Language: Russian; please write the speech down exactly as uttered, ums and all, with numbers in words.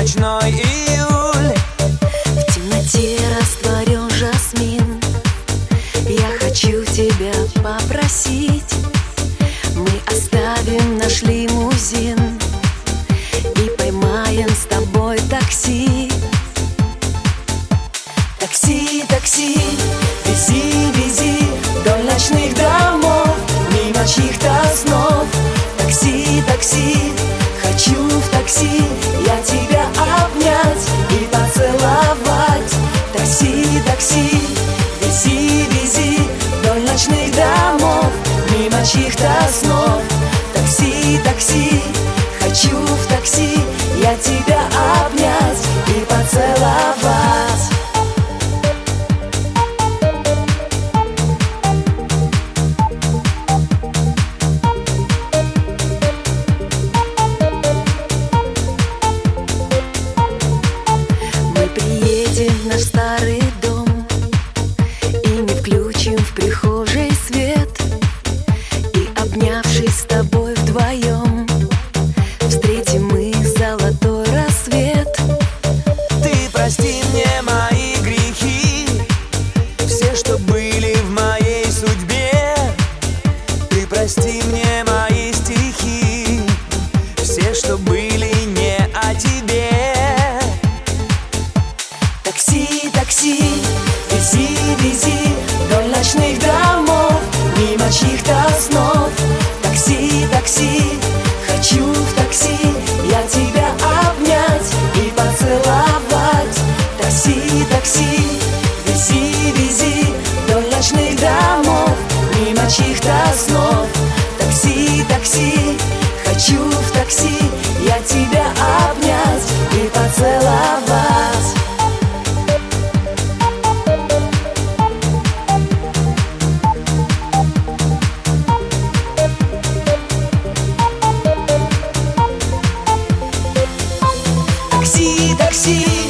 ночной июль. В темноте растворен жасмин. Я хочу тебя попросить, мы оставим наш лимузин и поймаем с тобой такси. Такси, такси, вези, вези вдоль ночных домов, мимо чьих-то снов. Такси, такси, хочу в такси я тебя обнять и поцеловать. Такси, такси, вези, вези вдоль ночных домов, мимо чьих-то снов. Такси, такси, хочу в такси я тебя обнять и поцеловать. В наш старый дом и не включим в прихожей свет, и, обнявшись с тобой вдвоем, встретим мы золотой рассвет. Ты прости мне мои грехи, все, что были в моей судьбе. Ты прости мне мои стихи, все, что были не о тебе. Такси, такси, вези, вези вдоль ночных домов, мимо чьих-то снов. Такси, такси, хочу в такси я тебя обнять и поцеловать. Такси, такси, вези, вези вдоль ночных домов, мимо чьих-то снов. Такси, такси, хочу в такси я тебя обнять и поцеловать. Такси, такси.